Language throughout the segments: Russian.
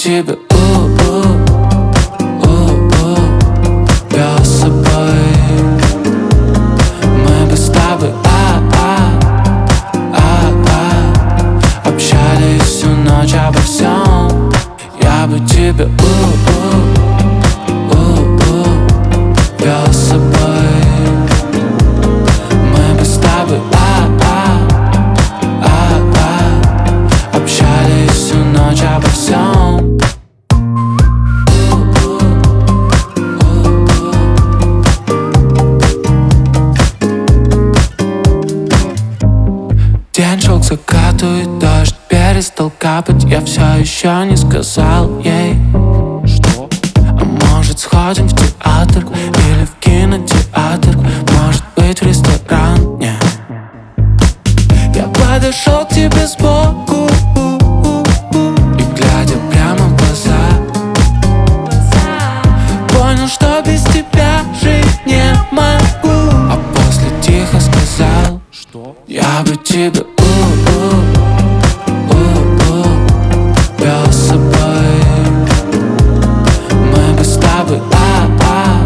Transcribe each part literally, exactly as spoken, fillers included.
тебя у-у, у-у, вел с собой. Мы бы с тобой а-а, а-а, общались всю ночь обо всем. Я бы тебя у-у, у-у, вел с собой. Мы бы с тобой а-а, а-а, общались всю ночь обо всем. День шел к закату и дождь перестал капать. Я все еще не сказал ей, что? А может сходим в театр или в кинотеатр? Может быть в ресторан? Не. Я подошел к тебе сбоку и, глядя прямо в глаза, понял, что без тебя жить не могу. А после тихо сказал, что я бы тебя у-у, у-у, вел с собой. Мы бы с тобой а-а,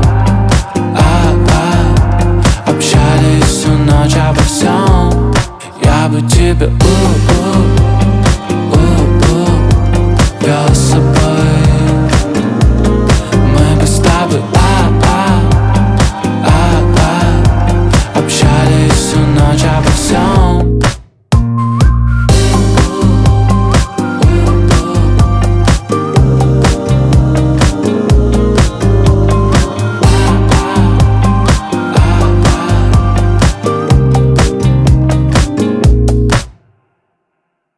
а-а, общались всю ночь обо всем. Я бы тебя у-у, у-у, вел с